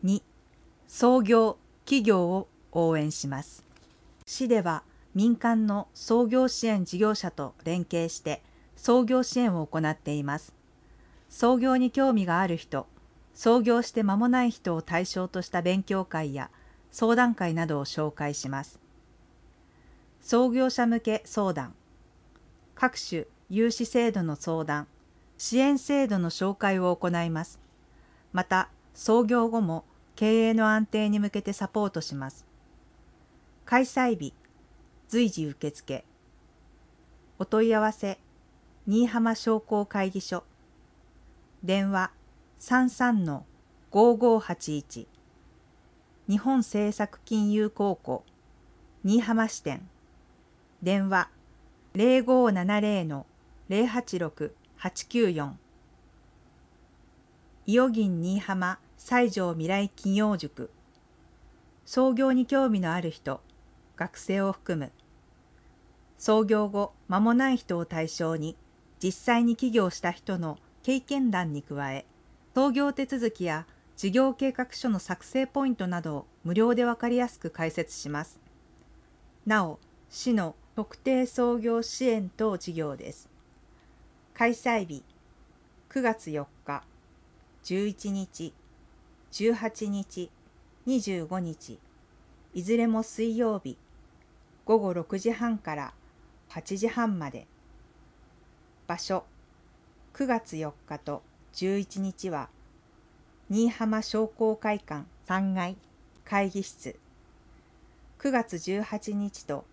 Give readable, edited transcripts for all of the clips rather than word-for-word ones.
2、創業・企業を応援します。市では民間の創業支援事業者と連携して創業支援を行っています。創業に興味がある人、創業して間もない人を対象とした勉強会や相談会などを紹介します。創業者向け相談、各種融資制度の相談、支援制度の紹介を行います。また、創業後も経営の安定に向けてサポートします。開催日、随時受付。お問い合わせ、新居浜商工会議所。電話、33-5581。日本政策金融高校、新居浜支店。電話、0570-086-894。伊予銀新居浜西条未来企業塾。創業に興味のある人、学生を含む。創業後間もない人を対象に、実際に起業した人の経験談に加え、創業手続きや事業計画書の作成ポイントなどを無料でわかりやすく解説します。なお、市の特定創業支援等事業です。開催日、9月4日、11日、18日、25日、いずれも水曜日、午後6時半から8時半まで。場所、9月4日と11日は、新居浜商工会館3階会議室。9月18日と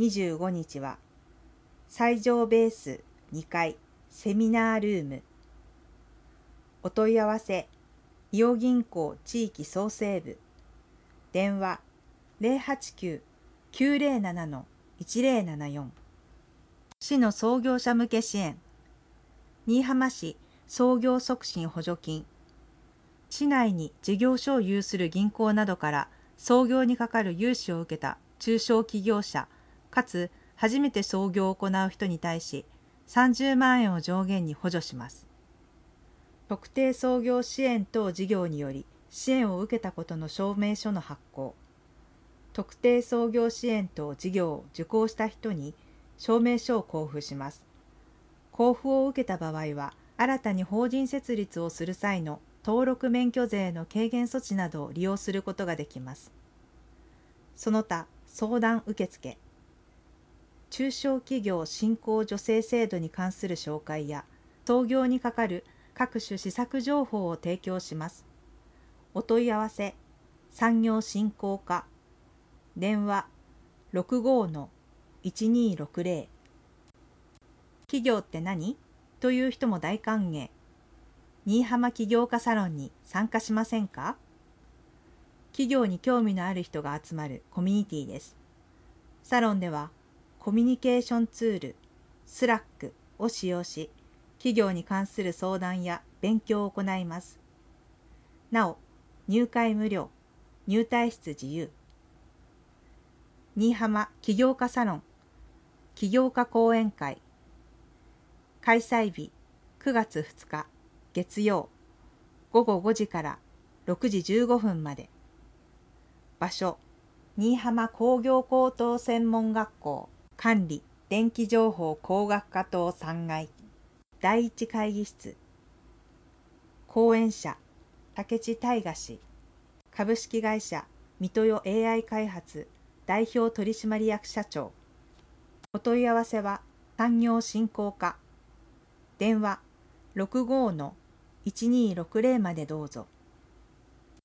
25日は、西条ベース2階セミナールーム。お問い合わせ、伊予銀行地域創生部。電話、089-907-1074。市の創業者向け支援。新居浜市創業促進補助金。市内に事業所を有する銀行などから創業にかかる融資を受けた中小企業者、かつ初めて創業を行う人に対し30万円を上限に補助します。特定創業支援等事業により支援を受けたことの証明書の発行。特定創業支援等事業を受講した人に証明書を交付します。交付を受けた場合は、新たに法人設立をする際の登録免許税の軽減措置などを利用することができます。その他、相談受付。中小企業振興助成制度に関する紹介や、創業にかかる各種施策情報を提供します。お問い合わせ、産業振興課。電話、65-1260。企業って何？という人も大歓迎。新居浜起業家サロンに参加しませんか？企業に興味のある人が集まるコミュニティです。サロンではコミュニケーションツール、スラックを使用し、企業に関する相談や勉強を行います。なお、入会無料、入退室自由。新居浜起業家サロン、起業家講演会。開催日、9月2日、月曜、午後5時から6時15分まで。場所、新居浜工業高等専門学校管理電気情報工学科棟3階第一会議室。講演者、武智大河氏。株式会社水豊 AI 開発代表取締役社長。お問い合わせは産業振興課。電話、65-1260までどうぞ。